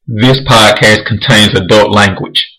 This podcast contains adult language.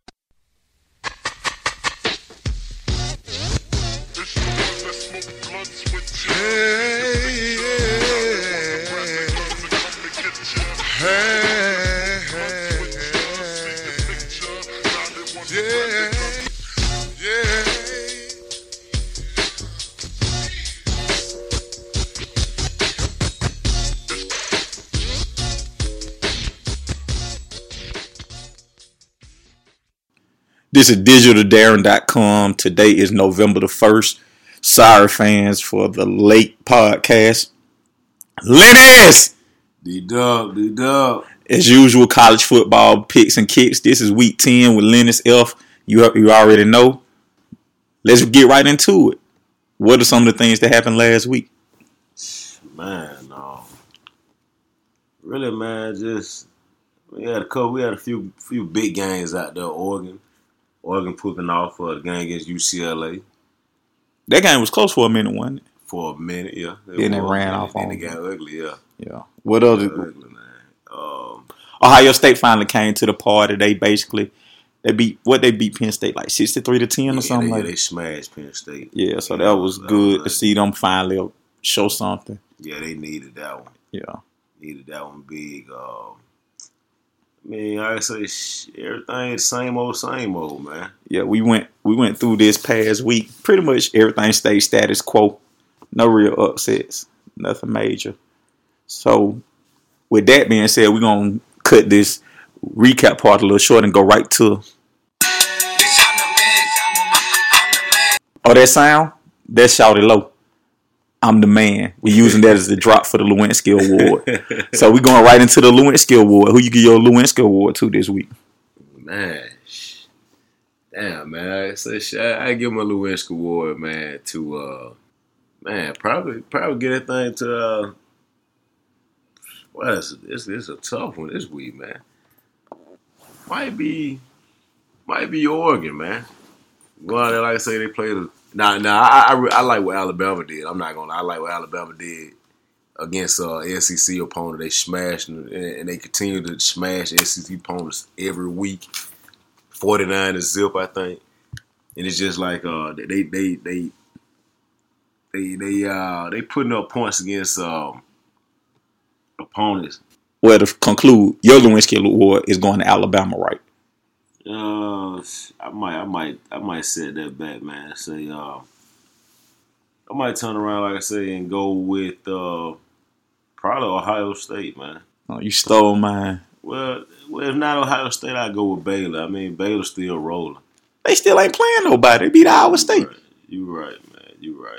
This is digitaldarren.com. Today is November the 1st. Sorry, fans, for the late podcast. Lennis! D-Dub. As usual, college football picks and kicks. This is week 10 with Lennis F. You already know. Let's get right into it. What are some of the things that happened last week? Just we had a few big games out there. Oregon pulling off the game against UCLA. That game was close for a minute, wasn't it? For a minute, yeah. Then it ran off on it got ugly, yeah. Yeah. What other? Ugly, man. Ohio State finally came to the party. They beat Penn State like 63-10 or something like that. They smashed Penn State. Yeah, so that was good to see them finally show something. Yeah, they needed that one. Yeah. Needed that one big. Like I say, everything same old, man. Yeah, we went through this past week. Pretty much everything stayed status quo. No real upsets. Nothing major. So, with that being said, we're going to cut this recap part a little short and go right to... Oh, that sound? That's Shouted Low. I'm the man. We're using that as the drop for the Lewinsky Award. So we're going right into the Lewinsky Award. Who you give your Lewinsky Award to this week? Man, damn, man. I give my Lewinsky Award, man, to probably get that thing to it's a tough one this week, man. Might be Oregon, man. Go out there, like I say, they played a. I like what Alabama did. I'm not gonna lie. I like what Alabama did against SEC opponent. They smashed and they continue to smash SEC opponents every week. 49-0, I think. And it's just like they putting up points against opponents. Well, to conclude, your Lewinsky Award is going to Alabama, right? I might set that back, man. Say, I might turn around, like I say, and go with probably Ohio State, man. Oh, you stole mine. Well, if not Ohio State, I go with Baylor. I mean, Baylor's still rolling. They still ain't playing nobody. They beat Iowa State. You right, man. You right.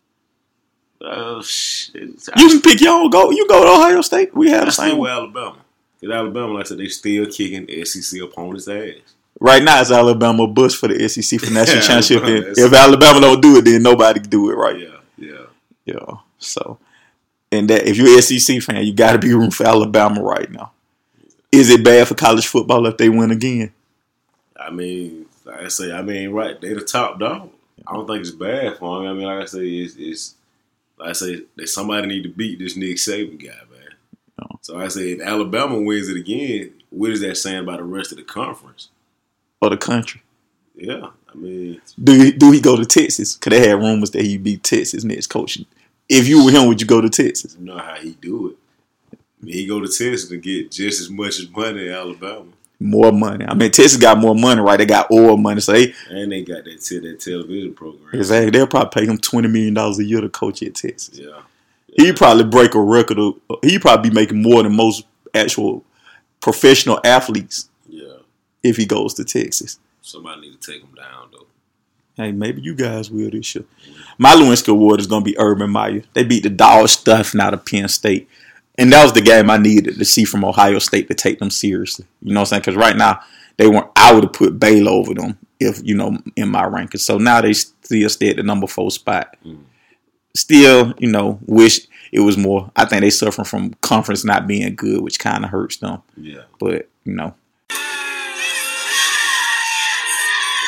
You can pick your own. You go to Ohio State. We have the same with Alabama. Because Alabama, like I said, they still kicking SEC opponents' ass. Right now, it's Alabama bus for the SEC for national championship. If Alabama don't do it, then nobody can do it, right? Yeah. So, and that if you're an SEC fan, you got to be rooting for Alabama right now. Is it bad for college football if they win again? I mean, like I say, right, they the top dog. I don't think it's bad for them. I mean, like I say, it's like I say, somebody need to beat this Nick Saban guy, man. So I say, if Alabama wins it again, what is that saying about the rest of the conference? Or the country? Yeah, I mean... Do he go to Texas? Because they had rumors that he'd be Texas next coach. If you were him, would you go to Texas? You know how he do it. I mean, he go to Texas and get just as much as money in Alabama. More money. I mean, Texas got more money, right? They got oil money. So they got that television program. Exactly. They'll probably pay him $20 million a year to coach at Texas. Yeah. He'd probably break a record. He'd probably be making more than most actual professional athletes. Yeah. If he goes to Texas. Somebody need to take him down, though. Hey, maybe you guys will this year. My Lewinsky Award is going to be Urban Meyer. They beat the dog stuffing out of Penn State. And that was the game I needed to see from Ohio State to take them seriously. You know what I'm saying? Because right now, I would have put Baylor over them if, in my rankings. So now they still stay at the number 4 spot. Still, wish it was more. I think they suffering from conference not being good, which kind of hurts them. Yeah. But,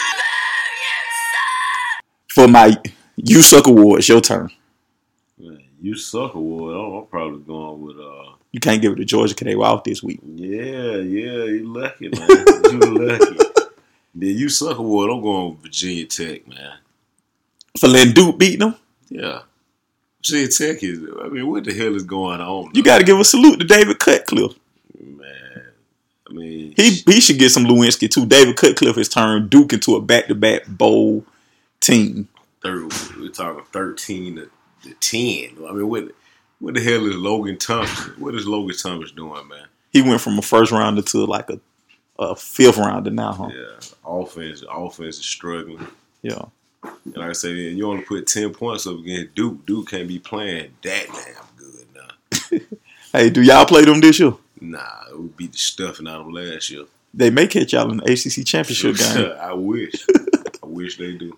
For my You Suck Awards, your turn. You suck award. I'm probably going with You can't give it to Georgia because they were out this week. Yeah, you lucky, man. You lucky. Then you suck award. I'm going with Virginia Tech, man. For letting Duke beat them? Yeah. Virginia Tech is. I mean, what the hell is going on? You got to give a salute to David Cutcliffe. Man, I mean, he should get some Lewinsky too. David Cutcliffe has turned Duke into a back-to-back bowl team. We're talking 13 to 10. I mean, what the hell is Logan Thomas? What is Logan Thomas doing, man? He went from a first rounder to like a fifth rounder now, huh? Yeah, offense is struggling. Yeah. And like I said, you only put 10 points up against Duke. Duke can't be playing that damn good now. Hey, do y'all play them this year? Nah, it would beat the stuffing out of them last year. They may catch y'all in the ACC championship game. I wish. I wish they do.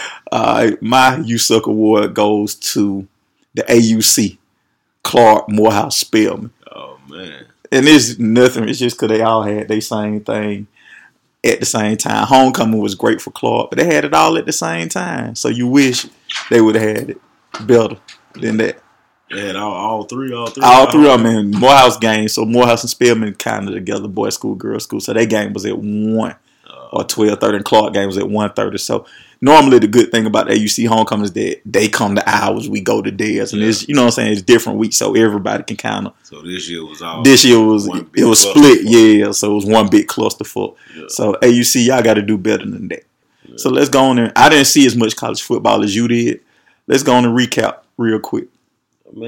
My You Suck award goes to the AUC, Clark, Morehouse, Spelman. Oh, man. And it's nothing. It's just because they all had their same thing at the same time. Homecoming was great for Clark, but they had it all at the same time. So you wish they would have had it better than that. They had all three. All three of them in Morehouse games. So Morehouse and Spelman kind of together, boys school, girls school. So their game was at 1 or 12:30, and Clark game was at 1:30. So normally the good thing about AUC homecoming is that they come to ours, we go to theirs, and it's, you know what I'm saying, it's different weeks, so everybody can kind of. So this year was all. This year was split, yeah. So it was one big clusterfuck. Yeah. So AUC, y'all got to do better than that. Yeah. So let's go on and I didn't see as much college football as you did. Let's go on and recap real quick. I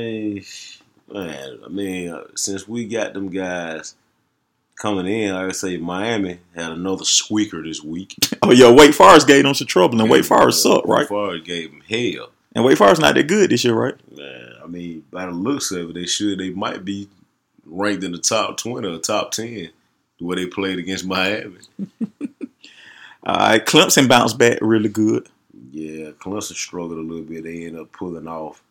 mean, since we got them guys coming in, like I say, Miami had another squeaker this week. Oh, yeah, Wake Forest gave them some trouble, and Wake Forest sucked, right? Wake Forest gave them hell. And Wake Forest not that good this year, right? Man, I mean, by the looks of it, they might be ranked in the top 20 or top 10 the way they played against Miami. All right, Clemson bounced back really good. Yeah, Clemson struggled a little bit. They ended up pulling off.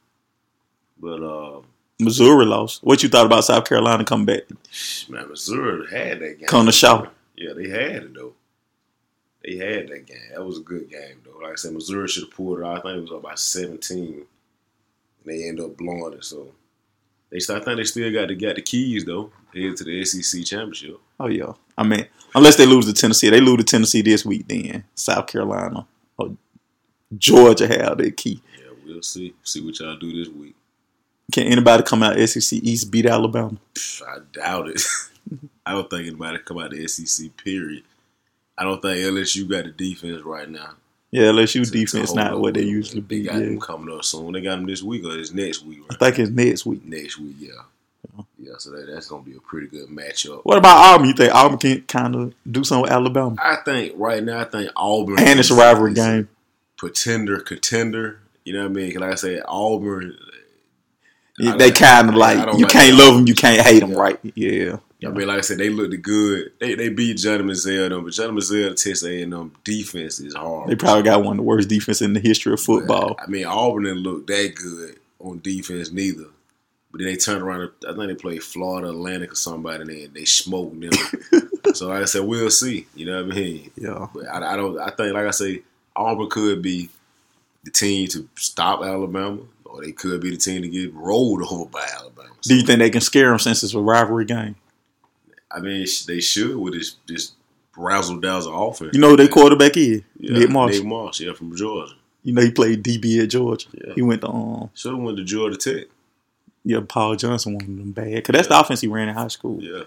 But Missouri lost. What you thought about South Carolina coming back? Man, Missouri had that game. Come to show. Yeah, they had it, though. They had that game. That was a good game, though. Like I said, Missouri should have pulled it out. I think it was up by 17. And they ended up blowing it. So I think they still got the keys, though, head to the SEC championship. Oh, yeah. I mean, unless they lose to Tennessee. They lose to Tennessee this week, then South Carolina or Georgia have their key. Yeah, we'll see. See what y'all do this week. Can anybody come out SEC East beat Alabama? I doubt it. I don't think anybody come out the SEC, period. I don't think LSU got the defense right now. Yeah, LSU defense not what they usually be. They got them coming up soon. They got them this week or this next week, right? I think it's next week. Next week, yeah. Yeah, so that's going to be a pretty good matchup. What about Auburn? You think Auburn can kind of do something with Alabama? I think Auburn. And it's a rivalry game. Contender. You know what I mean? Like I said, Auburn. They kind of like, you can't love them, you can't hate them, right? Yeah. I mean, like I said, they looked good. They beat Johnny Manziel, but Johnny Manziel, Texas A&M defense is hard. They probably got one of the worst defense in the history of football. But, I mean, Auburn didn't look that good on defense neither. But then they turned around. I think they played Florida Atlantic or somebody, and they smoked them. So like I said, we'll see. You know what I mean? Yeah. But I think, like I say, Auburn could be the team to stop Alabama, or they could be the team to get rolled over by Alabama. So, do you think they can scare them since it's a rivalry game? I mean, they should with this razzle-dazzle offense. You know who their quarterback is? Yeah, Nick Marshall. Nick Marshall, yeah, from Georgia. You know he played DB at Georgia. Yeah. He went to should have went to Georgia Tech. Yeah, Paul Johnson wanted them bad because that's the offense he ran in high school. Yeah.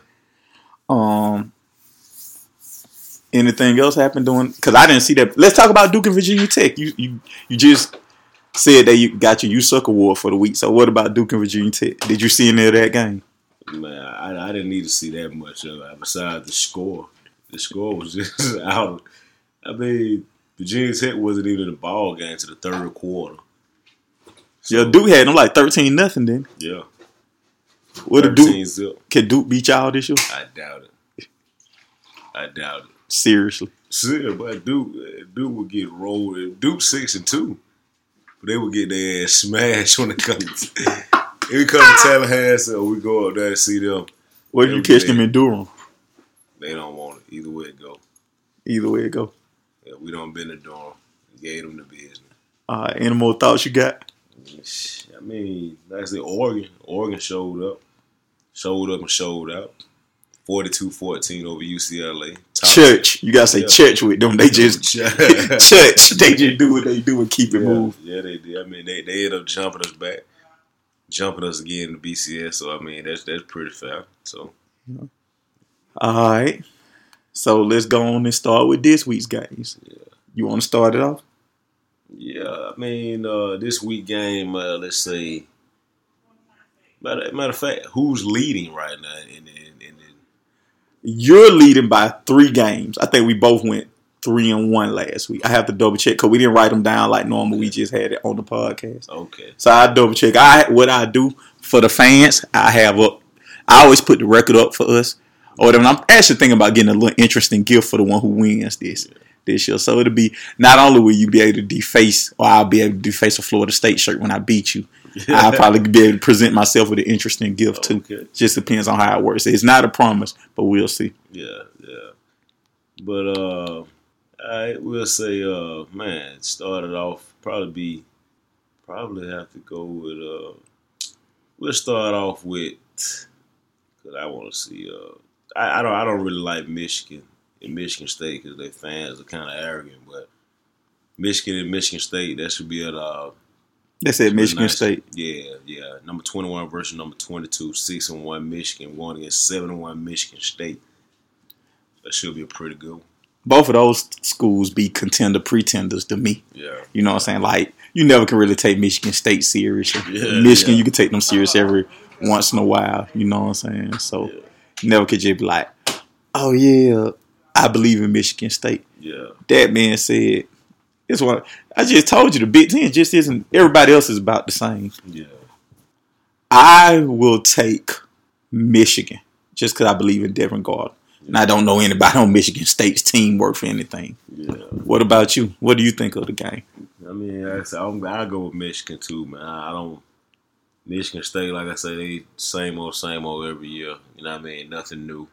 Anything else happened doing? Because I didn't see that. Let's talk about Duke and Virginia Tech. You just said that you got your You Suck award for the week. So what about Duke and Virginia Tech? Did you see any of that game? Man, I didn't need to see that much of it besides the score. The score was just out. I mean, Virginia Tech wasn't even in the ball game to the third quarter. So, yeah, Duke had them like 13-0 then. Yeah. What did Duke? Can Duke beat y'all this year? I doubt it. Seriously. But Duke would get rolled. Duke 6-2. But they would get their ass smashed when it comes. If we come to Tallahassee or we go up there to see them. What if you catch them in Durham? They don't want it. Either way it go. Yeah, we don't been to Durham. Gave them the business. Any more thoughts you got? I mean, like I said, Oregon showed up and showed out. 42-14 over UCLA. Church. You got to say church with them. They just church. They just do what they do and keep it moving. Yeah, they did. I mean, they ended up jumping us back. Jumping us again in the BCS. So, I mean, that's pretty fair. So, all right. So, let's go on and start with this week's games. Yeah. You want to start it off? Yeah, I mean, this week game, let's say, matter of fact, who's leading right now in You're leading by 3 games. I think we both went 3-1 last week. I have to double check because we didn't write them down like normal. We just had it on the podcast. Okay. So I double check. What I do for the fans, I always put the record up for us. Or I'm actually thinking about getting a little interesting gift for the one who wins this year. So it'll be, not only will you be able to deface, or I'll be able to deface a Florida State shirt when I beat you. I'll probably be able to present myself with an interesting gift too. Okay. Just depends on how it works. It's not a promise, but we'll see. Yeah. But we'll say, man, started off probably have to go with. We'll start off with, because I want to see. I don't really like Michigan and Michigan State because their fans are kind of arrogant, but Michigan and Michigan State, that should be at. They said Michigan State. Yeah. Number 21 versus number 22, 6-1 Michigan, won against 7-1 Michigan State. That should be a pretty good one. Both of those schools be pretenders to me. Yeah. You know what I'm saying? Like, you never can really take Michigan State serious. Michigan, you can take them serious every once in a while. You know what I'm saying? So, you never could just be like, oh, yeah, I believe in Michigan State. Yeah. That being said, it's what I just told you. The Big Ten just isn't. Everybody else is about the same. Yeah. I will take Michigan just because I believe in Devin Gardner. Yeah. And I don't know anybody on Michigan State's team work for anything. Yeah. What about you? What do you think of the game? I mean, I'll go with Michigan too, man. I don't. Michigan State, like I say, they same old every year. You know what I mean? Nothing new.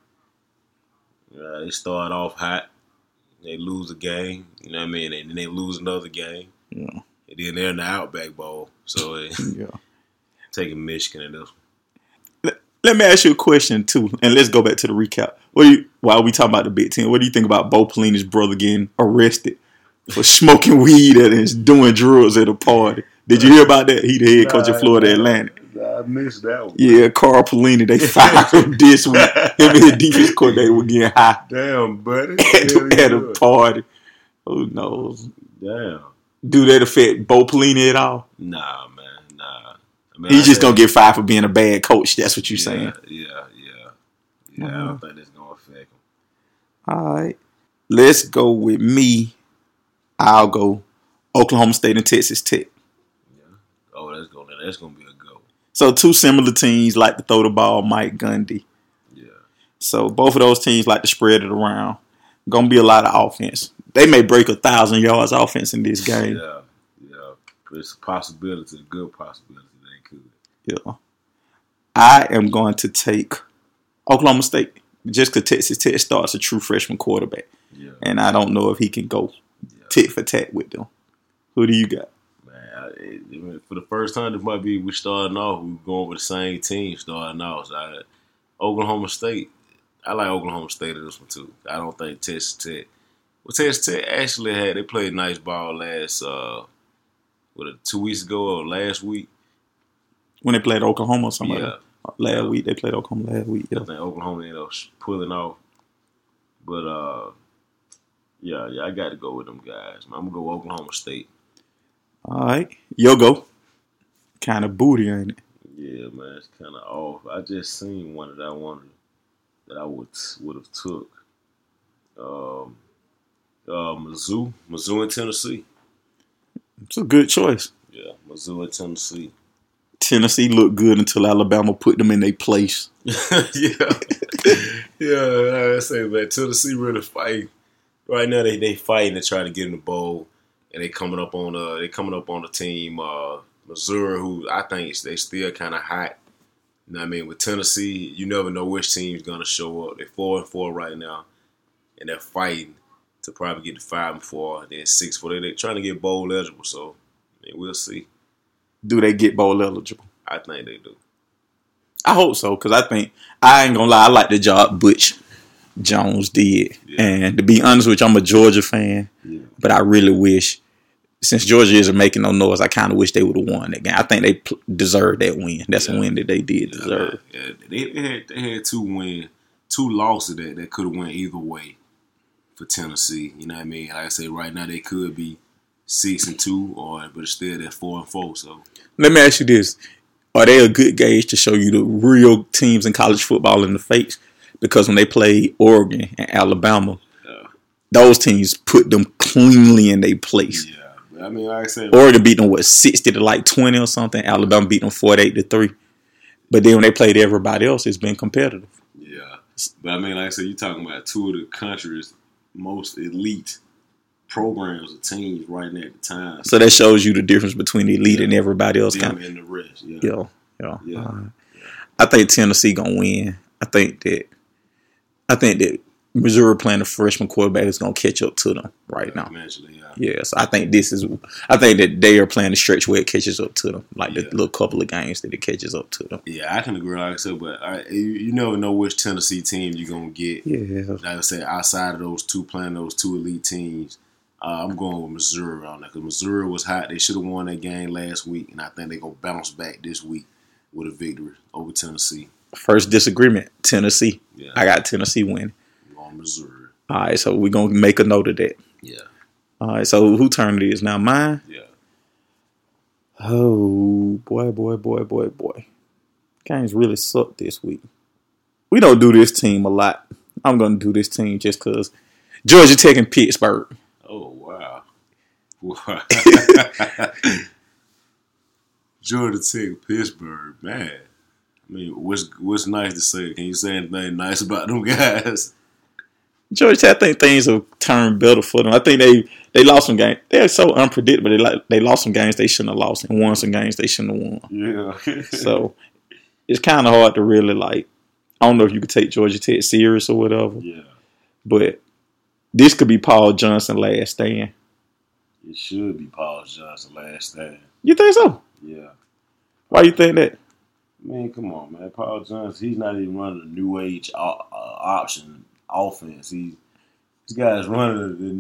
They start off hot. They lose a game, you know what I mean? And then they lose another game. Yeah. And then they're in the Outback Bowl. So, taking Michigan in this one. Let me ask you a question, too. And let's go back to the recap. While we talking about the Big Ten, what do you think about Bo Pelini's brother getting arrested for smoking weed and doing drugs at a party? Did you hear about that? He the head coach of Florida Atlantic. I missed that one. Yeah, Carl Pelini, they fired him this week. Him and his defense court, they were getting high. Damn, buddy. At a party. Who knows? Damn. Do that affect Bo Pelini at all? Nah, man. Nah. I mean, He's just going to get fired for being a bad coach. That's what you're saying. Yeah. I don't think that's going to affect him. All right. Let's go with me. I'll go Oklahoma State and Texas Tech. Yeah. Oh, that's going to be a go. So 2 similar teams like to throw the ball, Mike Gundy. Yeah. So both of those teams like to spread it around. Going to be a lot of offense. They may break 1,000 yards offense in this game. Yeah. It's a possibility, a good possibility they could. Yeah. I am going to take Oklahoma State just because Texas Tech starts a true freshman quarterback. Yeah. And I don't know if he can go tit for tat with them. Who do you got? Man, for the first time, it might be we starting off. We're going with the same team starting off. So Oklahoma State. I like Oklahoma State in this one too. I don't think Texas Tech. Well, Texas Tech actually they played nice ball last 2 weeks ago or last week when they played Oklahoma or something. Yeah. Last week they played Oklahoma last week. Yeah. I think Oklahoma ended up pulling off, but I got to go with them guys. I'm gonna go Oklahoma State. All right, go. Kind of booty, ain't it? Yeah, man, it's kind of off. I just seen one that I wanted that I would have took. Mizzou in Tennessee. It's a good choice. Yeah, Mizzou in Tennessee. Tennessee looked good until Alabama put them in their place. Yeah, I say, man, Tennessee really fight. Right now, they fighting to try to get in the bowl, and they coming up on the team Missouri, who I think they still kind of hot. You know what I mean? With Tennessee, you never know which team's gonna show up. They're 4-4 right now, and they're fighting to probably get to 5-4, then 6-4. They're trying to get bowl eligible, so we'll see. do they get bowl eligible? I think they do. I hope so, because I ain't gonna lie, I like the job Butch Jones did. Yeah. And to be honest with you, I'm a Georgia fan, but I really wish, since Georgia isn't making no noise, I kind of wish they would have won that game. I think they deserved that win. That's a win that they did deserve. Yeah, they had two losses that could have went either way for Tennessee. You know what I mean? Like I say, right now they could be 6-2, but still they're 4-4. So let me ask you this: are they a good gauge to show you the real teams in college football in the face? Because when they played Oregon and Alabama, those teams put them cleanly in their place. Yeah. I mean, like I said, Oregon beat them 60 to 20 or something. Alabama beat them 48-3. But then when they played everybody else, it's been competitive. Yeah, but I mean, like I said, you're talking about two of the country's most elite programs or teams right now at the time. So that shows you the difference between the elite and everybody else. Them and the rest. Yeah. I think Tennessee gonna win. I think that Missouri playing a freshman quarterback is gonna catch up to them right now. Eventually, Yes, I think that they are playing a stretch where it catches up to them, like the little couple of games that it catches up to them. Yeah, I can agree, like I said, but you never know which Tennessee team you're gonna get. Yeah, like I said, outside of those two playing those two elite teams, I'm going with Missouri on that because Missouri was hot. They should have won that game last week, and I think they're gonna bounce back this week with a victory over Tennessee. First disagreement, Tennessee. Yeah. I got Tennessee winning. I'm going Missouri. All right, so we're gonna make a note of that. Yeah. All right, so who turn it is now? Mine? Yeah. Oh, boy. Games really suck this week. We don't do this team a lot. I'm going to do this team just because. Georgia Tech and Pittsburgh. Oh, wow. Georgia Tech, Pittsburgh, man. I mean, what's nice to say? Can you say anything nice about them guys? Georgia Tech, I think things have turned better for them. I think they lost some games. They're so unpredictable. They lost some games they shouldn't have lost and won some games they shouldn't have won. Yeah. So it's kind of hard to really I don't know if you could take Georgia Tech serious or whatever. Yeah. But this could be Paul Johnson last stand. It should be Paul Johnson last stand. You think so? Yeah. Why you think that? Man, come on, man. Paul Johnson, he's not even running a new age option offense. This guy's running the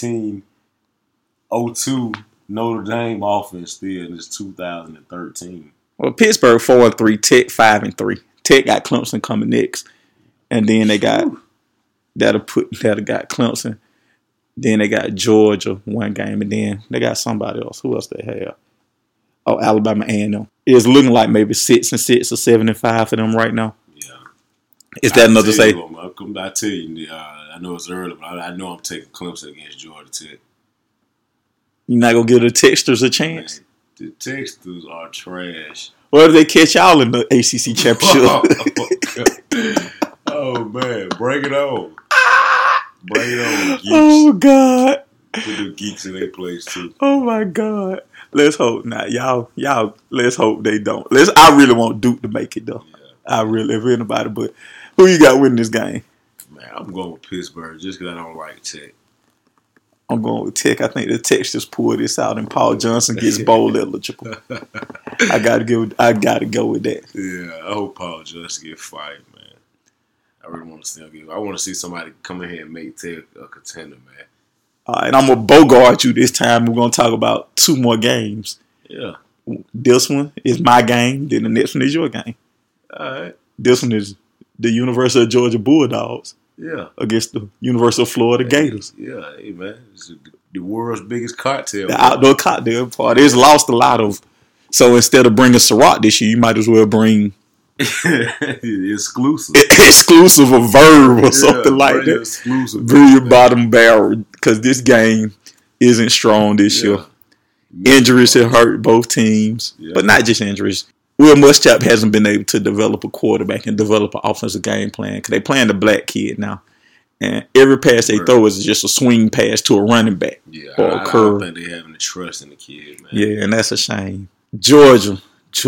1902 Notre Dame offense still, and it's 2013. Well, Pittsburgh 4-3, Tech 5-3. Tech got Clemson coming next, and then they got that'll got Clemson. Then they got Georgia one game, and then they got somebody else. Who else they have? Oh, Alabama A&M. It's looking like maybe 6-6 or 7-5 for them right now. Yeah. Is that enough to say? I tell you, I know it's early, but I know I'm taking Clemson against Georgia Tech. You're not going to give the Texters a chance? Man, the Texters are trash. What if they catch y'all in the ACC championship? Oh, man. Bring it on. Bring it on, geeks. Oh, God. Put the geeks in their place, too. Oh, my God. Let's hope not. Y'all, let's hope they don't. I really want Duke to make it, though. Yeah. I really, if anybody, but who you got winning this game? Man, I'm going with Pittsburgh just because I don't like Tech. I'm going with Tech. I think the Tech just pull this out and Paul Johnson gets bowl eligible. I gotta go with that. Yeah, I hope Paul Johnson get fired, man. I really want to see him I want to see somebody come in here and make Tech a contender, man. All right, I'm going to bogart you this time. We're going to talk about 2 more games. Yeah. This one is my game. Then the next one is your game. All right. This one is the University of Georgia Bulldogs. Yeah. Against the University of Florida Gators. Yeah, hey, man. It's the world's biggest cocktail. The outdoor cocktail party. It's lost a lot of. So instead of bringing Ciroc this year, you might as well bring exclusive or Verve or something like that. Exclusive. Bring your bottom barrel because this game isn't strong this year. Injuries have hurt both teams, but not just injuries. Will Muschamp hasn't been able to develop a quarterback and develop an offensive game plan because they're playing the black kid now. And every pass they throw is just a swing pass to a running back or a curve. I don't think they have any trust in the kid, man. Yeah, and that's a shame. Georgia.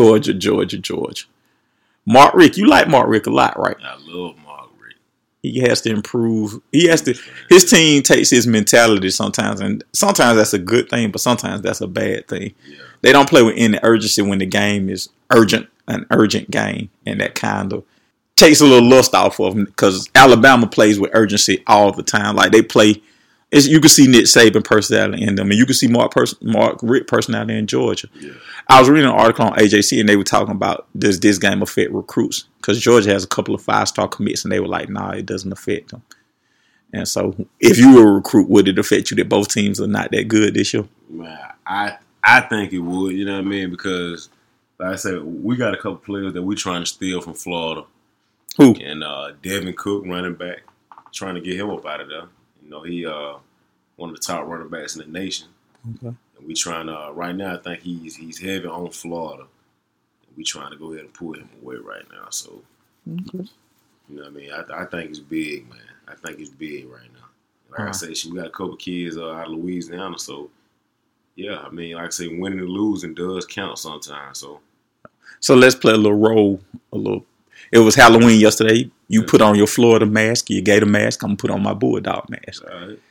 Mark Richt, you like Mark Richt a lot, right? I love Mark Richt. He has to improve. His team takes his mentality sometimes, and sometimes that's a good thing, but sometimes that's a bad thing. Yeah. They don't play with any urgency when the game is an urgent game, and that kind of takes a little lust off of them because Alabama plays with urgency all the time. Like they play, you can see Nick Saban personality in them, and you can see Mark Richt personality in Georgia. Yeah. I was reading an article on AJC, and they were talking about does this game affect recruits? Because Georgia has a couple of 5-star commits, and they were like, nah, it doesn't affect them. And so, if you were a recruit, would it affect you that both teams are not that good this year? Man, I think it would. You know what I mean? Because, like I said, we got a couple players that we're trying to steal from Florida. Who? And Devin Cook, running back, trying to get him up out of there. You know, he one of the top running backs in the nation. Okay. And we trying to right now. I think he's heavy on Florida. And we trying to go ahead and pull him away right now. So, okay. You know what I mean? I think it's big, man. I think it's big right now. Like I said, we got a couple kids out of Louisiana. So, yeah, I mean, like I say, winning and losing does count sometimes. So let's play a little role. It was Halloween yesterday. You put on your Florida mask, your Gator mask. I'm going to put on my Bulldog mask. All right.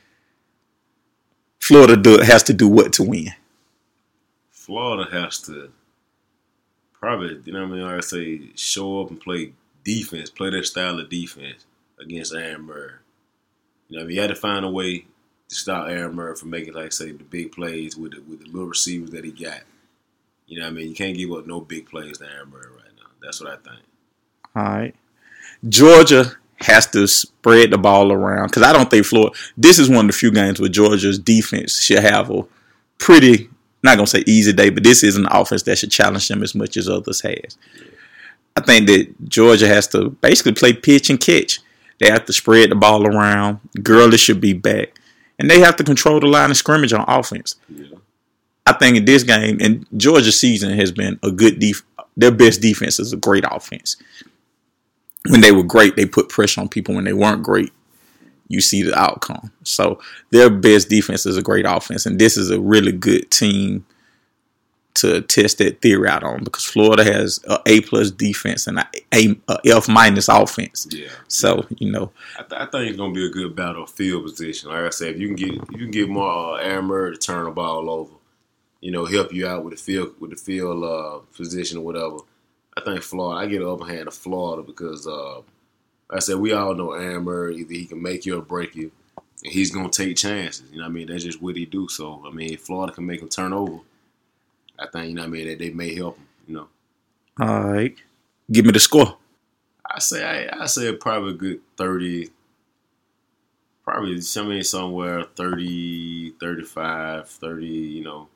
Florida has to do what to win? Florida has to probably, you know what I mean, like I say, show up and play defense, play their style of defense against Aaron Murray. You know, you had to find a way to stop Aaron Murray from making, like I say, the big plays with the little receivers that he got. You know what I mean? You can't give up no big plays to Aaron Murray right now. That's what I think. All right. Georgia has to spread the ball around because I don't think Florida. This is one of the few games where Georgia's defense should have a pretty, not going to say easy day, but this is an offense that should challenge them as much as others has. I think that Georgia has to basically play pitch and catch. They have to spread the ball around. Gurley should be back. And they have to control the line of scrimmage on offense. Yeah. I think in this game, and Georgia's season has been a good their best defense is a great offense. When they were great, they put pressure on people. When they weren't great, you see the outcome. So their best defense is a great offense. And this is a really good team to test that theory out on because Florida has an A+ defense and a F- offense. Yeah. So, you know. I think it's going to be a good battle of field position. Like I said, if you can get more Aaron Murray to turn the ball over, you know, help you out with the field position or whatever. I think Florida, I get an upper hand to Florida because, like I said, we all know Aaron Murray, either he can make you or break you, and he's going to take chances. You know what I mean? That's just what he do. So, I mean, if Florida can make him turn over, I think, you know what I mean, that they may help him, you know. All right. Give me the score. I say probably a good 30, probably somewhere 30, 35, 30, you know,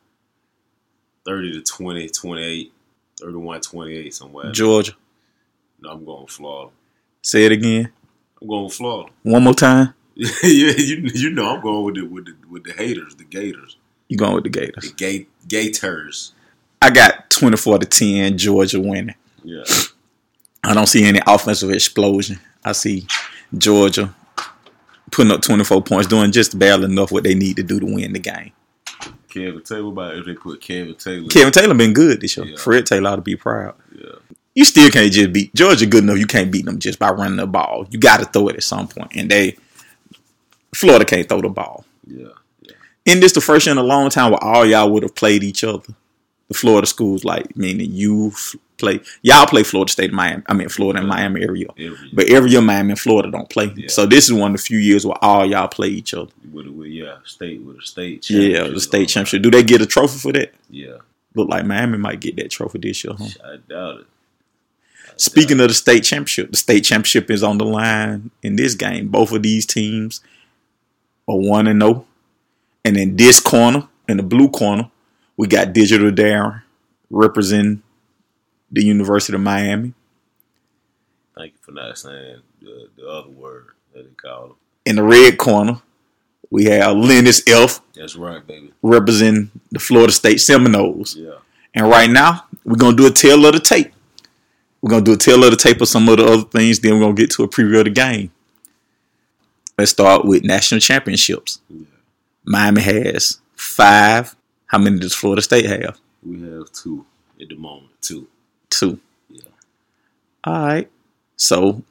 30 to 20, 28. 31, 28 somewhere. Georgia. No, I'm going with Florida. Say it again. I'm going with Florida. One more time. Yeah, you know I'm going with the haters, the Gators. You going with the Gators? The Gators. I got 24-10 Georgia winning. Yeah. I don't see any offensive explosion. I see Georgia putting up 24 points, doing just barely enough what they need to do to win the game. Kevin Taylor, about if they put Kevin Taylor. Kevin Taylor been good this year. Yeah. Fred Taylor ought to be proud. Yeah. You still can't just beat Georgia good enough. You can't beat them just by running the ball. You got to throw it at some point. And Florida can't throw the ball. Yeah. Yeah. And this the first year in a long time where all y'all would have played each other. The Florida schools, like, meaning y'all play Florida State and Miami. I mean, Florida and Miami every year. But every year Miami and Florida don't play. Yeah. So this is one of the few years where all y'all play each other. With a state championship. Yeah, the state championship. Do they get a trophy for that? Yeah. Look like Miami might get that trophy this year, huh? I doubt it. Speaking of the state championship is on the line in this game. Both of these teams are 1-0. And in this corner, in the blue corner, we got Digital Darren representing the University of Miami. Thank you for not saying the other word that they call them. In the red corner, we have Lennox Elf. That's right, baby. Representing the Florida State Seminoles. Yeah. And right now, we're going to do a tail of the tape. We're going to do a tail of the tape of some of the other things. Then we're going to get to a preview of the game. Let's start with national championships. Yeah. Miami has 5. How many does Florida State have? We have 2 at the moment. 2. 2. Yeah. All right. So,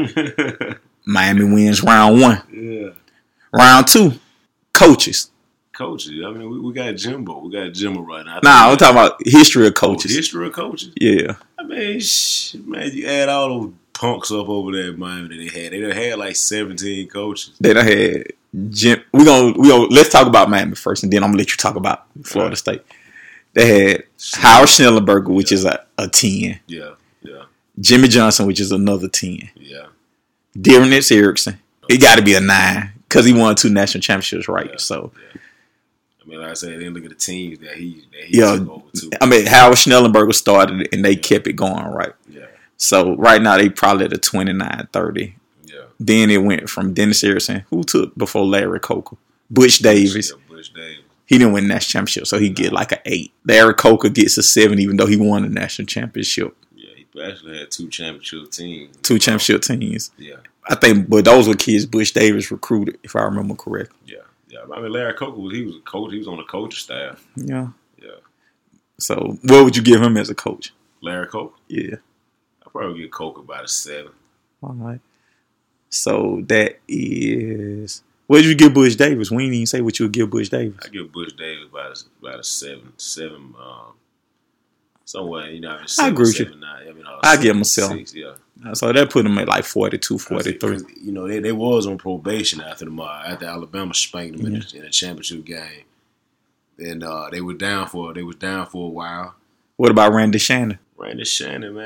Miami wins round 1. Yeah. Round 2, coaches. coaches. I mean, we got Jimbo. We got Jimbo right now. Nah, I'm talking about history of coaches. History of coaches? Yeah. I mean, man, you add all those punks up over there in Miami that they had. They done had like 17 coaches. They done had Jim. We gonna let's talk about Miami first, and then I'm gonna let you talk about Florida State. They had Howard Schnellenberger, which is a 10. Yeah. Jimmy Johnson, which is another 10. Yeah. Darren Nitz Erickson. He got to be a 9 because he won 2 national championships, right? Yeah. So. Yeah. I mean, like I said, then look at the teams that he took over to. I mean, Howard Schnellenberger started it, and they kept it going, right? Yeah. So right now they probably at a 29-30. Yeah. Then it went from Dennis Erickson, who took before Larry Coker, Butch Davis. Yeah, Butch Davis. He didn't win national championship, so he get like an 8. Larry Coker gets a 7, even though he won the national championship. Yeah, he actually had 2 championship teams. 2 championship teams. Yeah. I think, but those were kids Butch Davis recruited, if I remember correctly. Yeah. I mean, Larry Coker was a coach. He was on the coaching staff. Yeah. Yeah. So, what would you give him as a coach? Larry Coker? Yeah. I'd probably give Coker about a 7. All right. So, that is... What did you give Butch Davis? We didn't even say what you would give Butch Davis. I give Butch Davis about a 7. Somewhere, you know, I agree with you. 7, 9. I mean, I give him a 7. 6, yeah. So that put him at like 42, 43. You know, they was on probation after Alabama spanked them in a championship game. And they was down for a while. What about Randy Shannon? Randy Shannon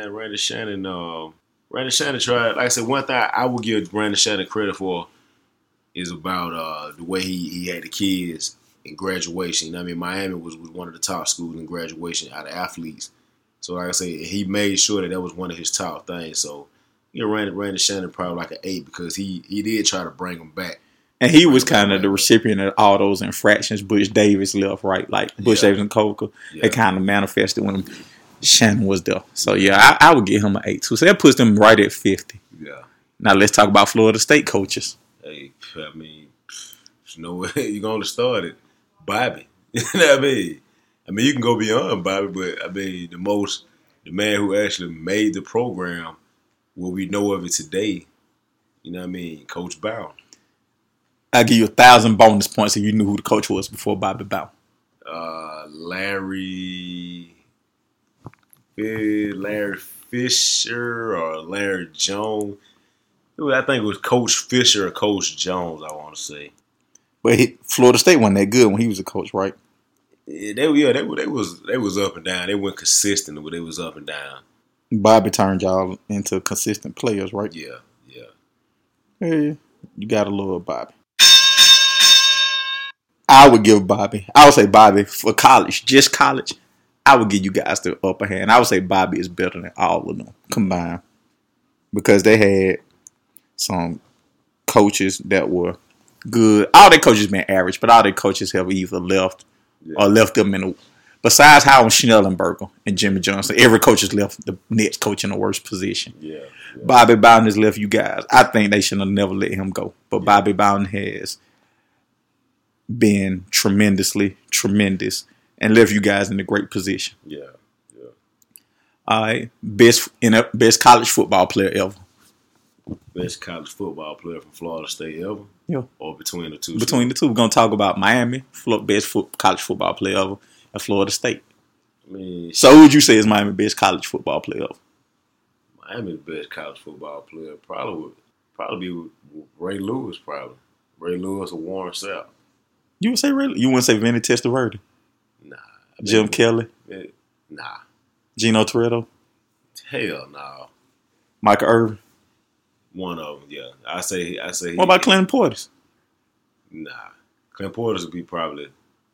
tried. Like I said, one thing I would give Randy Shannon credit for is about the way he had the kids in graduation. You know what I mean? Miami was one of the top schools in graduation out of athletes. So like I say, he made sure that was one of his top things. So you know, Randy Shannon probably like an 8 because he did try to bring him back. And he was kind of the recipient of all those infractions Butch Davis left, right? Like Butch Davis and Coker, they kind of manifested when Shannon was there. So yeah, I would give him an 8 too. So that puts them right at 50. Yeah. Now let's talk about Florida State coaches. Hey, I mean, there's no way you're going to start it. Bobby. You know what I mean? I mean, you can go beyond Bobby, but I mean, the man who actually made the program, what we know of it today, you know what I mean? Coach Bowden. I'll give you 1,000 bonus points if you knew who the coach was before Bobby Bowden. Larry Fisher or Larry Jones. I think it was Coach Fisher or Coach Jones, I want to say. But Florida State wasn't that good when he was a coach, right? Yeah, they was up and down. They weren't consistent, but they was up and down. Bobby turned y'all into consistent players, right? Yeah. Hey, you gotta love Bobby. I would say Bobby for college, just college. I would give you guys the upper hand. I would say Bobby is better than all of them combined because they had some coaches that were good. All their coaches been average, but all their coaches have either left or left them in. Besides Howard Schnellenberger and Jimmy Johnson, every coach has left the next coach in the worst position. Yeah. Bobby Bowden has left you guys. I think they should have never let him go. But Bobby Bowden has been tremendous and left you guys in a great position. Yeah. All right. Best college football player ever. Best college football player from Florida State ever? Yeah. Or between the two? Between the two. We're going to talk about Miami, best college football player ever, and Florida State. I mean, so who would you say is Miami best college football player ever? Miami's best college football player probably be Ray Lewis, probably. Ray Lewis or Warren Sapp. You would say Ray? You wouldn't say Vinny Testaverde? Nah. Jim Kelly? Nah. Gino Toretto? Hell no. Michael Irvin? One of them, yeah. I say. What about Clinton Portis? Nah. Clinton Portis would be probably.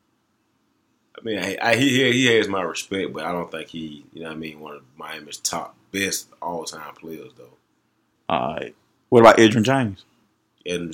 I mean, he has my respect, but I don't think he, you know what I mean, one of Miami's top best all-time players, though. All right. What about Edgerrin James? Edgerrin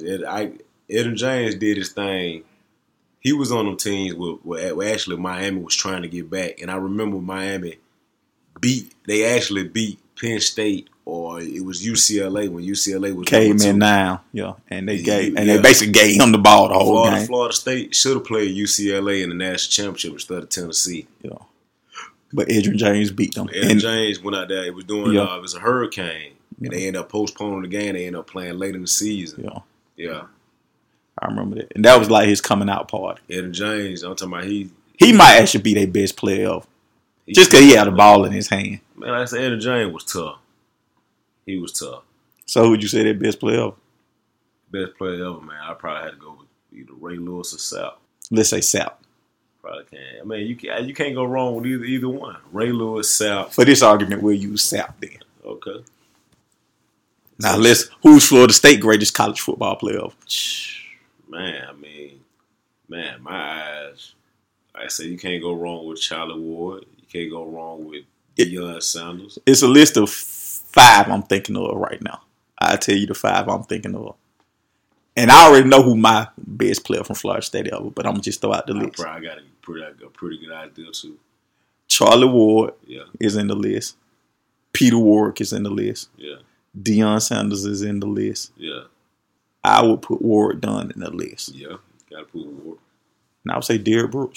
James did his thing. He was on them teams where actually Miami was trying to get back, and I remember Miami they actually beat Penn State, or it was UCLA when UCLA was came in now, and they basically gave him the ball the whole game. Florida State should have played UCLA in the national championship instead of Tennessee. Yeah, but Edgerrin James beat them. Edgerrin James went out there. It was doing it was a hurricane, and they ended up postponing the game. They ended up playing late in the season. Yeah. I remember that. And that was like his coming out party. Eddie James, I'm talking about He might actually be their best player ever. Just because he had a ball in his hand. Man, like I said, Eddie James was tough. He was tough. So who'd you say their best player ever? Best player ever, man. I probably had to go with either Ray Lewis or Sal. Let's say Sal. Probably can't. I mean, you can't go wrong with either one. Ray Lewis, Sal. For this argument, we'll use Sal then. Okay. Now, who's Florida State greatest college football player ever? Man, my eyes. Like I said, you can't go wrong with Charlie Ward. You can't go wrong with Deion Sanders. It's a list of 5 I'm thinking of right now. I'll tell you the 5 I'm thinking of. And I already know who my best player from Florida State ever, but I'm going to just throw out the list. I probably got a pretty good idea, too. Charlie Ward Yeah. is in the list. Peter Warwick is in the list. Yeah. Deion Sanders is in the list. Yeah. I would put Warwick Dunn in the list. Yeah. Got to put Ward. And I would say Derrick Brooks.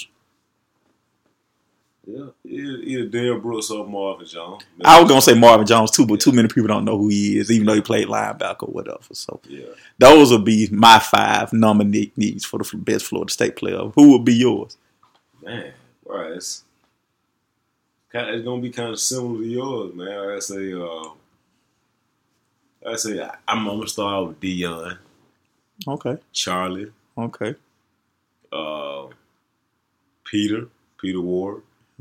Yeah. Either Derrick Brooks or Marvin Jones. I was going to say Marvin Jones too, but too many people don't know who he is, even though he played linebacker or whatever. So Yeah. those will be my 5 nominees for the best Florida State player. Who would be yours? Man, right. It's going to be kind of similar to yours, man. I say I'm going to start out with Deion, Okay. Charlie, Okay. Peter Ward.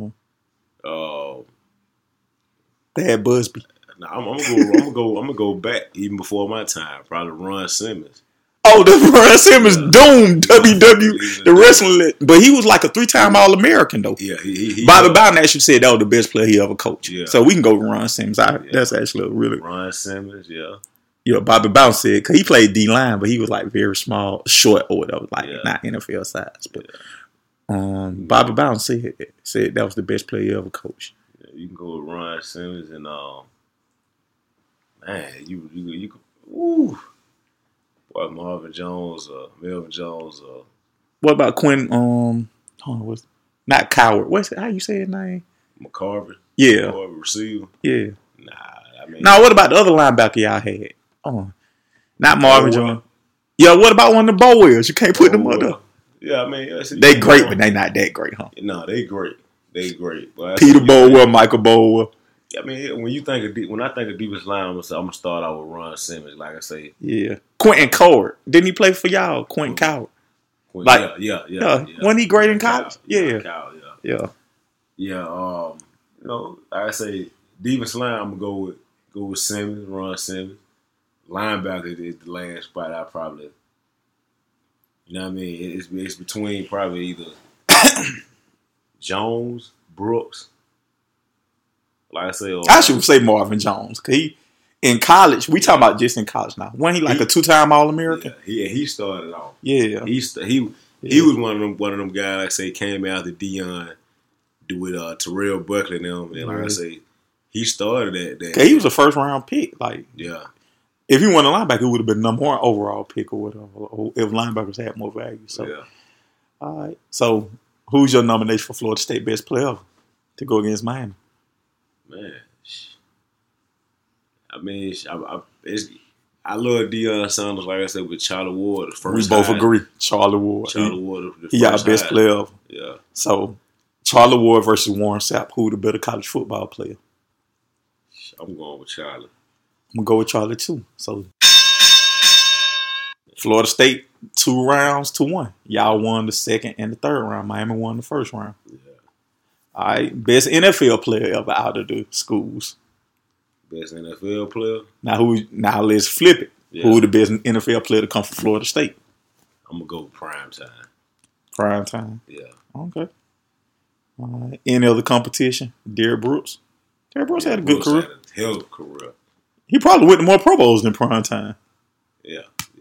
Thad Busby. Now I'm gonna go back even before my time. Probably Ron Simmons. Oh, the Ron Simmons doomed WW the wrestling, but he was like a 3-time All-American though. Yeah, he Bobby Bowden actually said that was the best player he ever coached. Yeah. So we can go with Ron Simmons. That's actually a really Ron Simmons. Yeah. Yeah, Bobby Bowden said because he played D-line, but he was like very small, short or whatever, like not NFL size. But Bobby Bowden said that was the best player he ever coached. Yeah, you can go with Ron Simmons and man, you woo. Boy, Marvin Jones, Melvin Jones, What about Quinn? Not Coward. How you say his name? McCarvey. Yeah, McCarvey receiver. yeah. Nah, I mean. Now, what about the other linebacker y'all had? Not Marvin Jones. Yeah, what about one of the Bowells? You can't put them up there. Yeah, I mean, they great, but they not that great, huh? No, they great. They great. Well, Peter Bowell, Michael Bowell. I mean, when I think of defensive line, I'm gonna start out with Ron Simmons. Like I say, yeah, Quentin Coward. Didn't he play for y'all? Quentin Coward. Yeah. Wasn't he great in college? Yeah. Yeah. Like I say, defensive line, I'm gonna go with Simmons, Ron Simmons. Linebacker is the last spot I probably. You know what I mean? It's between probably either Jones, Brooks. Like I say, I should say Marvin Jones because he in college. We talking about just in college now. Wasn't he like a 2-time All-American? Yeah, he started off. Yeah, he was one of them guys. Like I say, came out to Deion with Terrell Buckley and them. And like I say, he started that. He was a first-round pick. Like if he won a linebacker, it would have been number 1 overall pick or whatever. Or if linebackers had more value. So, all right. So, who's your nomination for Florida State best player ever to go against Miami? Man, I mean, I love Deion Sanders. Like I said, with Charlie Ward, the first. We both agree. Charlie Ward. He our best player ever. Yeah. So, Charlie Ward versus Warren Sapp. Who the better college football player? I'm going with Charlie. I'm going to go with Charlie, too. So, Florida State, 2 rounds to 1. Y'all won the second and the third round. Miami won the first round. Yeah. All right. Best NFL player ever out of the schools. Best NFL player? Now let's flip it. Yeah. Who the best NFL player to come from Florida State? I'm going to go with Prime Time. Prime Time? Yeah. Okay. All right. Any other competition? Derrick Brooks? Derrick Brooks had a good career. Had a hell of a career. He probably went to more Pro Bowls than Prime Time. Yeah.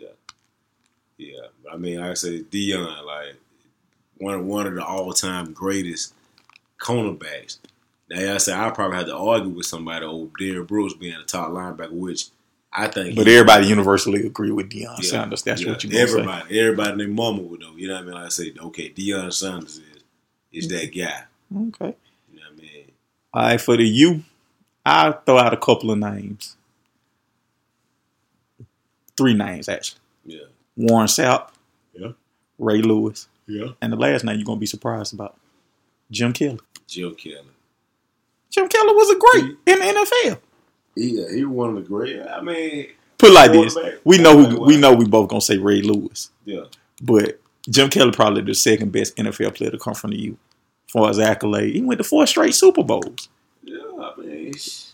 I mean, like I say, Deion, like one of the all-time greatest cornerbacks. Now, I say I probably had to argue with somebody over Derrick Brooks being a top linebacker, which I think. But everybody universally agree with Deion Sanders. That's what you gonna say. Everybody and their mama would know. You know what I mean? Like I say, okay, Deion Sanders is that guy. Okay. You know what I mean? All right, for the U, I'll throw out a couple of names. 3 names, actually. Yeah. Warren Sapp, Yeah. Ray Lewis. Yeah. And the last name you're going to be surprised about. Jim Kelly. Jim Kelly. Jim Kelly was a great in the NFL. Yeah, he was one of the great. I mean, put it like this: we know we both gonna say Ray Lewis. Yeah, but Jim Kelly probably the second best NFL player to come from the U. As far as accolade, he went to 4 straight Super Bowls. Yeah, I mean,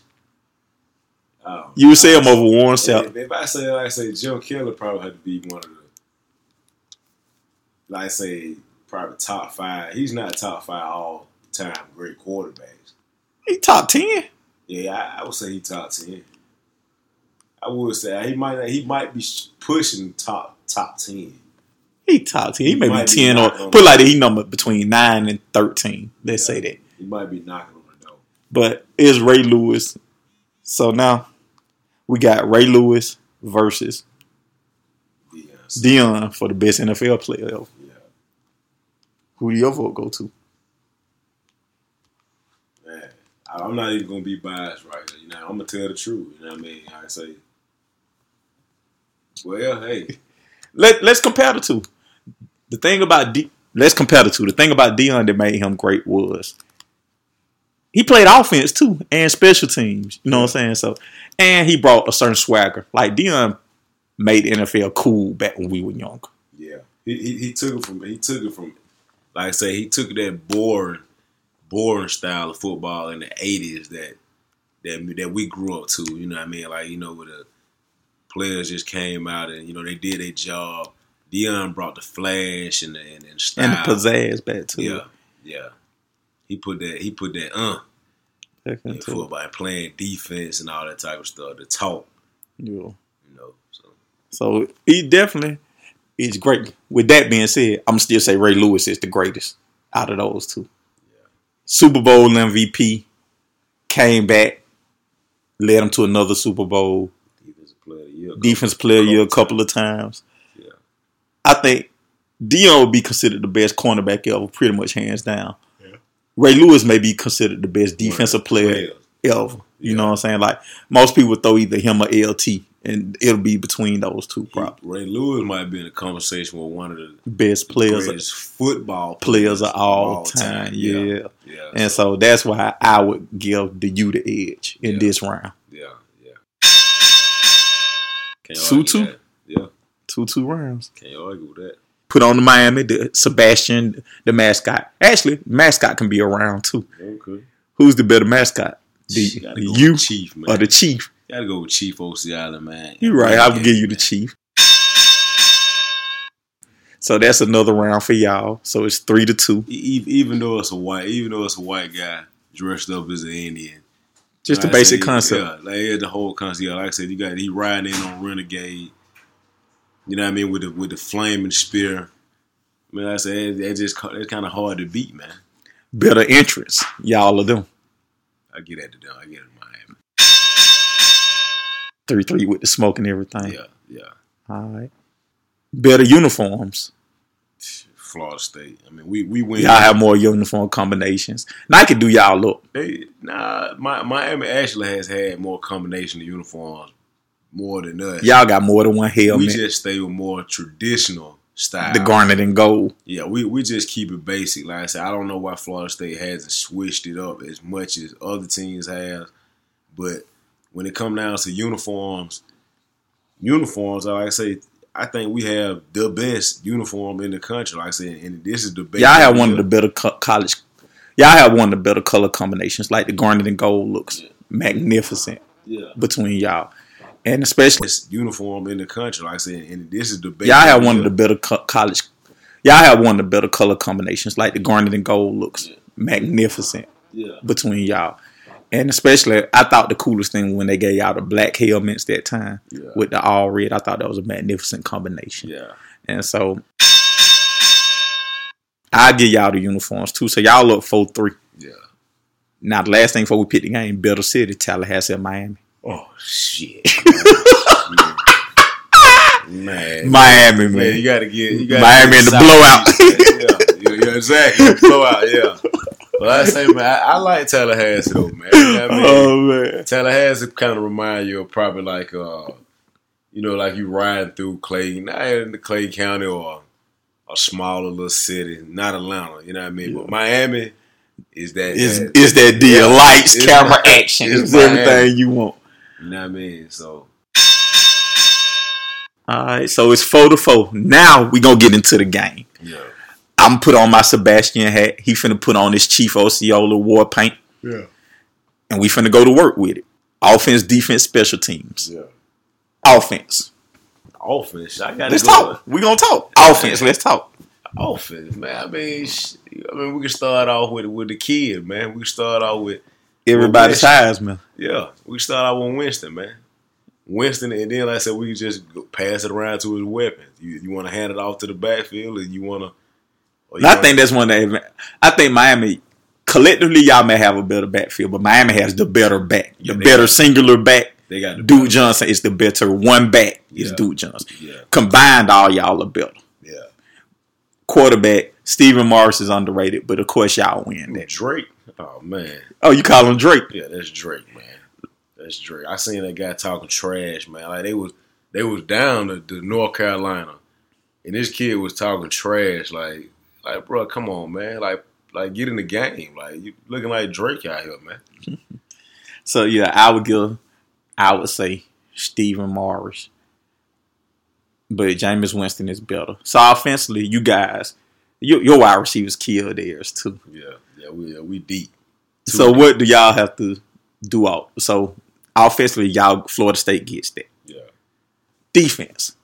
you would say him over Warren Sapp. If I say Jim Kelly probably had to be one of the, like I say, probably top 5. He's not top 5 all time great quarterbacks. He top 10. Yeah, I would say he top 10. I would say he might be pushing top 10. He top 10. He may be 10 or put it like that. He number between 9 and 13. Let's say that. He might be knocking on the door. But it's Ray Lewis. So now we got Ray Lewis versus Deion for the best NFL player ever. Yeah. Who do your vote go to? Man, I'm not even gonna be biased right now. You know, I'm gonna tell the truth. You know what I mean? I say, well, hey, let's compare the two. The thing about let's compare the two. The thing about Deion that made him great was he played offense too and special teams. You know what I'm saying? So, and he brought a certain swagger. Like Deion made the NFL cool back when we were younger. Yeah, he took it from like I say, he took that boring style of football in the 80s that we grew up to. You know what I mean? Like, you know, where the players just came out and, you know, they did their job. Deion brought the flash and style. And the pizzazz back too. Yeah, yeah. He put that in football and playing defense and all that type of stuff. The talk. Yeah. You know, so he definitely is great. With that being said, I'm still say Ray Lewis is the greatest out of those two. Yeah. Super Bowl MVP, came back, led him to another Super Bowl. Defensive player of the year a couple of times. Yeah. I think Deion would be considered the best cornerback ever, pretty much hands down. Yeah. Ray Lewis may be considered the best defensive player ever. You know what I'm saying? Like, most people throw either him or LT, and it'll be between those two probably. Ray Lewis might be in a conversation with one of the best players, football players of all time. Yeah. And so that's why I would give the U the edge in this round. Yeah. 2-2. Yeah. 2-2 rounds. Can't argue with that. Put on the Miami, the Sebastian, the mascot. Actually, mascot can be around too. Okay. Who's the better mascot? You Chief, man. Or the Chief? Gotta go with Chief O.C. Allen, man. You're right. I'll give you the Chief. So that's another round for y'all. So it's 3-2. Even though it's a white guy dressed up as an Indian. Just the basic concept. Yeah, like the whole concept. Yeah, like I said, he riding in on Renegade. You know what I mean, with the flaming spear. I mean, like I said, it's kind of hard to beat, man. Better entrance, y'all of them. I get at them. I get at Miami. 3-3 with the smoke and everything. Yeah. All right. Better uniforms. Florida State. I mean, we win. Y'all have more uniform combinations. Nike do y'all up. Miami actually has had more combination of uniforms more than us. Y'all got more than one helmet. We just stay with more traditional style. The garnet and gold. Yeah, we just keep it basic. Like I said, I don't know why Florida State hasn't switched it up as much as other teams have. But when it comes down to uniforms, like I say, I think we have the best uniform in the country. Like I said, and this is the best. Y'all have one of the better college. Y'all have one of the better color combinations. Like the garnet and gold looks magnificent. Yeah. Between y'all, and especially uniform in the country. Like I said, and this is the best. Y'all have one of the better college. Y'all have one of the better color combinations. Like the garnet and gold looks magnificent. Yeah. Between y'all. And especially, I thought the coolest thing when they gave y'all the black helmets that time with the all red. I thought that was a magnificent combination. Yeah. And so, I'll give y'all the uniforms too. So, y'all look 4-3. Yeah. Now, the last thing before we pick the game, Better City, Tallahassee, and Miami. Oh, shit. Man. Miami, man. You got to get Miami in the blowout. Yeah, exactly. Blowout, yeah. Well, I say, man, I like Tallahassee though, man. You know what I mean? Oh man, Tallahassee kind of remind you of probably like, like you riding through Clay, not in the Clay County or a smaller little city, not Atlanta. You know what I mean? But Miami is that is that deal. Lights, camera, action. It's everything you want. You know what I mean? So. All right, so it's 4-4. Now we gonna get into the game. Yeah. I'm put on my Sebastian hat. He finna put on his Chief Osceola war paint. Yeah. And we finna go to work with it. Offense, defense, special teams. Yeah. Offense. I got. Let's talk. We gonna talk. Offense. Let's talk. Offense, man. I mean, we can start off with the kid, man. We can start off with everybody's Heisman. Yeah, we can start out with Winston, man. Winston, and then like I said, we can just pass it around to his weapons. You want to hand it off to the backfield, or you want to? I think that's one of the. I think Miami collectively, y'all may have a better backfield, but Miami has the better back, the better singular back. They got Duke Johnson is the better one back. Is Duke Johnson. Yeah. Combined, all y'all are better. Yeah. Quarterback Stephen Morris is underrated, but of course y'all win that. Drake. Oh man. Oh, you call him Drake? Yeah, that's Drake, man. That's Drake. I seen that guy talking trash, man. Like they was down to North Carolina, and this kid was talking trash. Like, bro, come on, man. Like get in the game. Like you looking like Drake out here, man. So yeah, I would say Stephen Morris, but Jameis Winston is better. So offensively, you guys, your wide receivers killed theirs too. Yeah, we deep. So what do y'all have to do out? So offensively, y'all Florida State gets that. Yeah. Defense,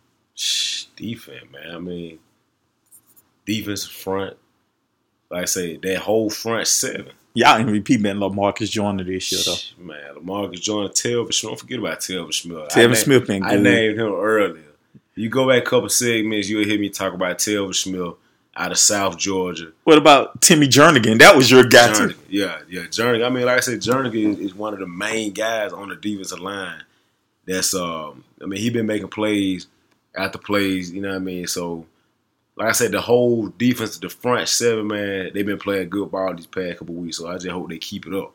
man. I mean, defense front. Like I say, that whole front seven. Y'all MVP been LaMarcus Joyner this year though. Man, LaMarcus Joyner, Telvin Smith. Don't forget about Telvin Smith. Telvin Smith been good. I named him earlier. You go back a couple segments, you'll hear me talk about Telvin Smith out of South Georgia. What about Timmy Jernigan? That was your guy too. Yeah, Jernigan. I mean, like I said, Jernigan is one of the main guys on the defensive line. That's I mean, he been making plays after plays. You know what I mean? So. Like I said, the whole defense, the front seven, man, they've been playing good ball these past couple weeks, so I just hope they keep it up.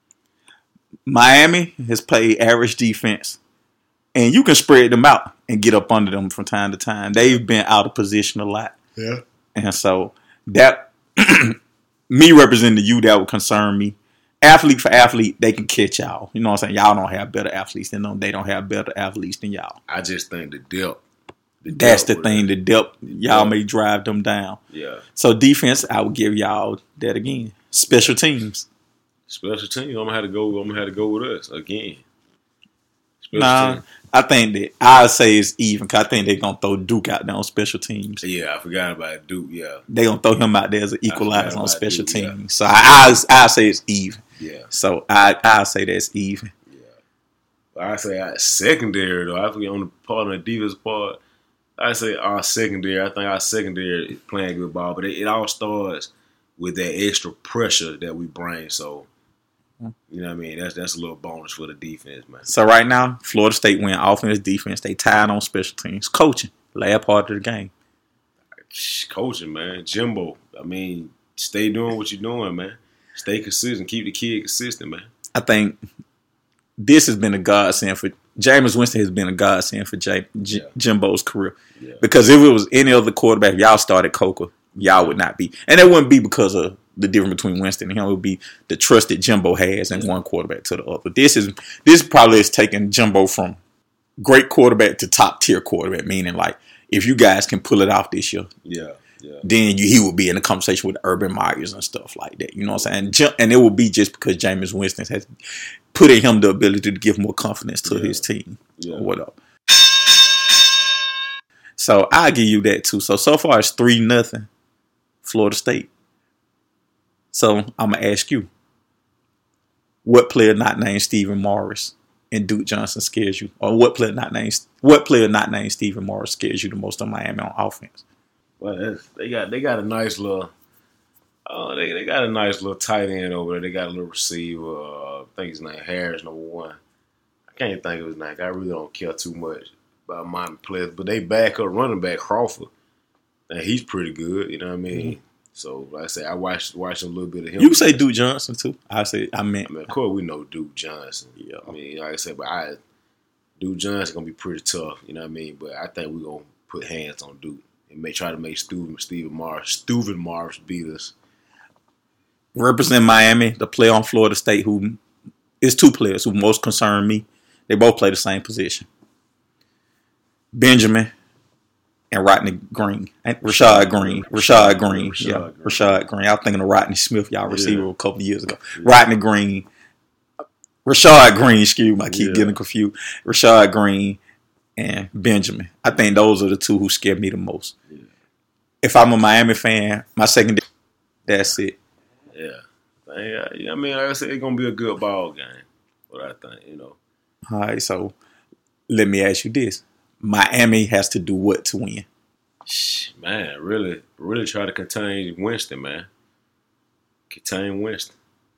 Miami has played average defense, and you can spread them out and get up under them from time to time. They've been out of position a lot. Yeah. And so that, me representing you, that would concern me. Athlete for athlete, they can catch y'all. You know what I'm saying? Y'all don't have better athletes than them. They don't have better athletes than y'all. I just think the depth. That's the thing. The depth, y'all may drive them down. Yeah. So defense, I would give y'all that again. Special teams. I'm gonna have to go with us again. Teams. I think that I'd say it's even because I think they're gonna throw Duke out there on special teams. Yeah, I forgot about Duke. Yeah, they're gonna throw him out there as an equalizer on special teams. Yeah. So I say it's even. Yeah. So I say that's even. Yeah. I say secondary though. I forget on the part of the defense part. I say our secondary. I think our secondary is playing good ball, but it all starts with that extra pressure that we bring. So, you know what I mean? That's a little bonus for the defense, man. So right now, Florida State win offense, defense. They tied on special teams. Coaching, last part of the game. Coaching, man. Jimbo. I mean, stay doing what you're doing, man. Stay consistent. Keep the kid consistent, man. I think this has been a godsend for Jameis Winston has been a godsend for Jimbo's career. Yeah. Because if it was any other quarterback, if y'all started Coker, y'all would not be. And it wouldn't be because of the difference between Winston and him. It would be the trust that Jimbo has in one quarterback to the other. This probably is taking Jimbo from great quarterback to top tier quarterback, meaning like if you guys can pull it off this year, then he would be in a conversation with Urban Myers and stuff like that. You know what I'm saying? And it will be just because Jameis Winston has put in him the ability to give more confidence to his team or whatever. So I'll give you that too. So far it's 3-0 Florida State. So I'm going to ask you, what player not named Stephen Morris and Duke Johnson scares you? Or what player not named Stephen Morris scares you the most on Miami on offense? Well, they got a nice little they got a nice little tight end over there. They got a little receiver. I think his name Harris, number 1. I can't think of his name. I really don't care too much about Miami players, but they back up running back Crawford, and he's pretty good. You know what I mean? Mm-hmm. So, like I say, I watched a little bit of him. You can say Duke Johnson too. I mean, of course we know Duke Johnson. Yeah, I mean, like I said, but Duke Johnson gonna be pretty tough. You know what I mean? But I think we're gonna put hands on Duke. and may try to make Stephen Mars beat us. Represent Miami, the player on Florida State who is two players who most concern me. They both play the same position. Benjamin and Rodney Green. Rashad Green. Yeah, Rashad Green. I was thinking of Rodney Smith, y'all receiver a couple of years ago. Yeah. Rodney Green. Rashad Green, excuse me. I keep getting confused. Rashad Green and Benjamin. I think those are the two who scare me the most. Yeah. If I'm a Miami fan, my secondary, that's it. Yeah. I mean, like I said, it's going to be a good ball game. What I think, All right, so let me ask you this. Miami has to do what to win? Man, really try to contain Winston, man. Contain Winston,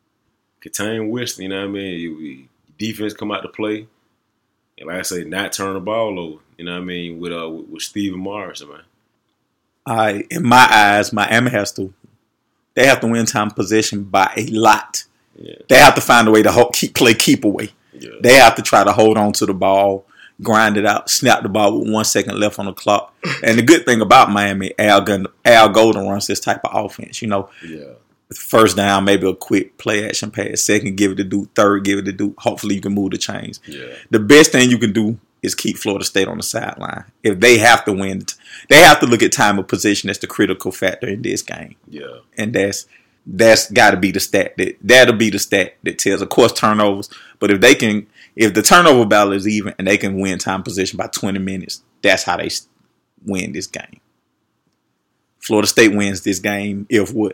you know what I mean? Defense come out to play. And like I say, not turn the ball over, you know what I mean, with Stephen Morrison, man. All right, in my eyes, Miami they have to win time possession by a lot. Yeah. They have to find a way to keep away. Yeah. They have to try to hold on to the ball, grind it out, snap the ball with 1 second left on the clock. And the good thing about Miami, Al Golden runs this type of offense. Yeah. First down, maybe a quick play action pass. Second, give it to Duke. Third, give it to Duke. Hopefully, you can move the chains. Yeah. The best thing you can do is keep Florida State on the sideline. If they have to win, they have to look at time of possession as the critical factor in this game. Yeah, and that's got to be the stat that'll be the stat that tells. Of course, turnovers, but if the turnover battle is even and they can win time possession by 20 minutes, that's how they win this game. Florida State wins this game if what?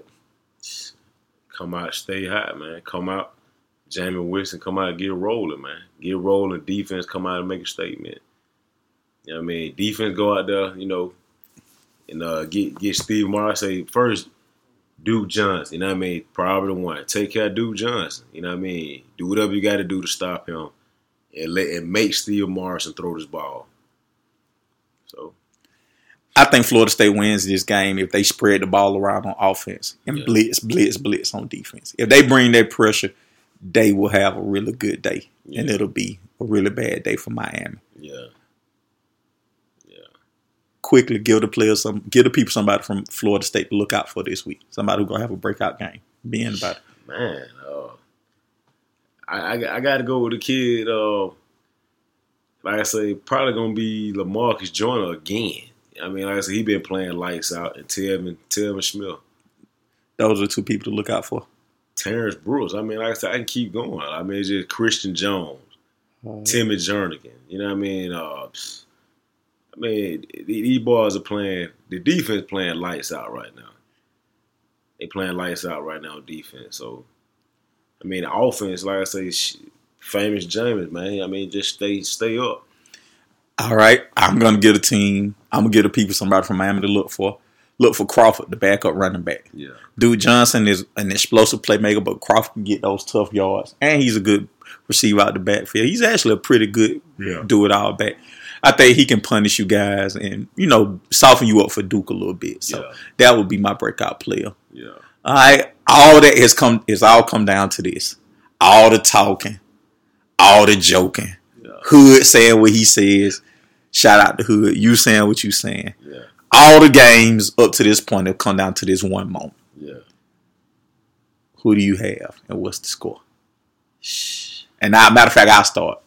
Come out, stay hot, man. Come out. Jameis Winston come out and get rolling, man. Get rolling. Defense come out and make a statement. You know what I mean? Defense go out there, and get Steve Morris. Say first, Duke Johnson. You know what I mean? Probably the one. Take care of Duke Johnson. You know what I mean? Do whatever you got to do to stop him, and make Steve Morrison throw this ball. So, I think Florida State wins this game if they spread the ball around on offense and blitz on defense. If they bring that pressure, they will have a really good day, and it'll be a really bad day for Miami. Yeah. Quickly give the people somebody from Florida State to look out for this week. Somebody who's gonna have a breakout game. Being about it. Man, I got to go with the kid. Like I say, probably gonna be LaMarcus Joyner again. I mean, like I said, he been playing lights out, and Telvin Smith. Those are two people to look out for. Terrence Brooks. I mean, like I said, I can keep going. I mean, it's just Christian Jones, Timmy Jernigan. You know what I mean? These boys are playing. The defense playing lights out right now. They playing lights out right now on defense. So, I mean, the offense, like I say, famous Jameis, man. I mean, just stay up. All right, I'm gonna get a team. I'm gonna get the people somebody from Miami to look for. Look for Crawford, the backup running back. Yeah. Duke Johnson is an explosive playmaker, but Crawford can get those tough yards. And he's a good receiver out the backfield. He's actually a pretty good do-it-all back. I think he can punish you guys and, soften you up for Duke a little bit. So that would be my breakout player. Yeah. All right. All that has all come down to this. All the talking, all the joking. Yeah. Hood saying what he says. Shout out to Hood. You saying what you saying. Yeah. All the games up to this point have come down to this one moment. Yeah. Who do you have and what's the score? And now, matter of fact, I'll start.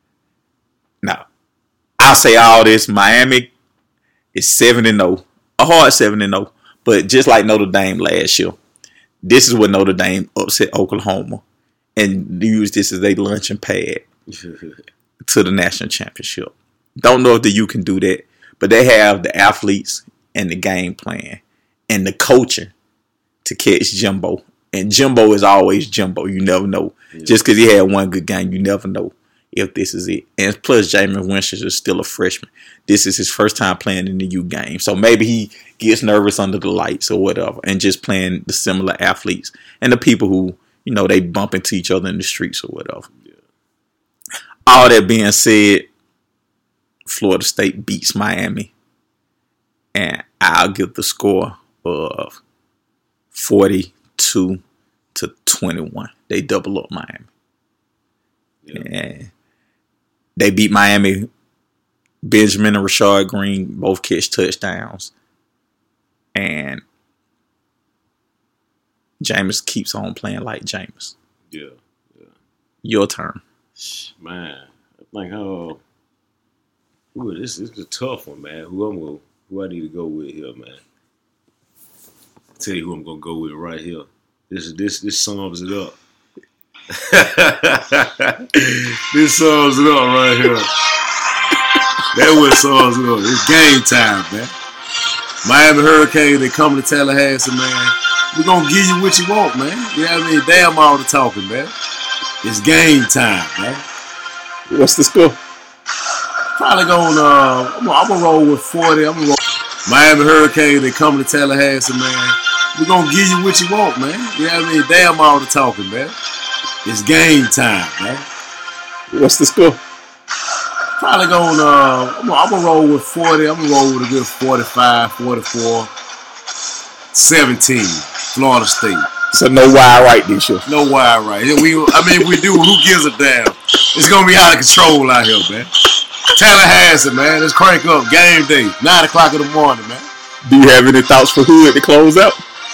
Now, I'll say all this. Miami is 7-0. A hard 7-0. But just like Notre Dame last year, this is what Notre Dame upset Oklahoma and used this as a luncheon pad to the national championship. Don't know if the U can do that. But they have the athletes and the game plan and the coaching to catch Jimbo. And Jimbo is always Jimbo. You never know. Yeah. Just because he had one good game, you never know if this is it. And plus, Jameis Winston is still a freshman. This is his first time playing in the U game. So maybe he gets nervous under the lights or whatever and just playing the similar athletes and the people who, they bump into each other in the streets or whatever. Yeah. All that being said, Florida State beats Miami, and I'll give the score of 42-21. They double up Miami. Yeah. And they beat Miami. Benjamin and Rashad Green both catch touchdowns. and Jameis keeps on playing like Jameis. Yeah. Your turn. Man, I think this is a tough one, man. Who I need to go with here, man? I'll tell you who I'm gonna go with right here. This sums it up. This sums it up right here. That's what sums it up. It's game time, man. Miami Hurricanes, they come to Tallahassee, man. We're gonna give you what you want, man. You know what I mean? Damn all the talking, man. It's game time, man. What's the score? Probably gonna I'm gonna roll with 40. Miami Hurricanes, they come to Tallahassee, man. We're gonna give you what you want, man. You know what I mean? Damn all the talking, man. It's game time, man. What's the score? Probably gonna I'm gonna roll with 40. I'm gonna roll with a good 45, 44, 17. Florida State. So no wide right this year. No wide right. If we do, who gives a damn? It's gonna be out of control out here, man. Tallahassee, man. Let's crank up. Game day. 9 o'clock in the morning, man. Do you have any thoughts for Hood to close out?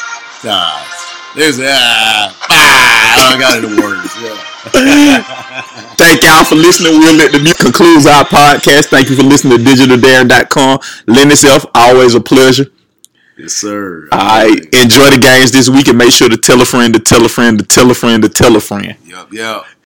I don't got any words. Yeah. Thank y'all for listening. We'll let the music conclude our podcast. Thank you for listening to DigitalDarren.com. Lend itself, always a pleasure. Yes, sir. All right. Enjoy the games this week and make sure to tell a friend to tell a friend to tell a friend to tell a friend. Yep.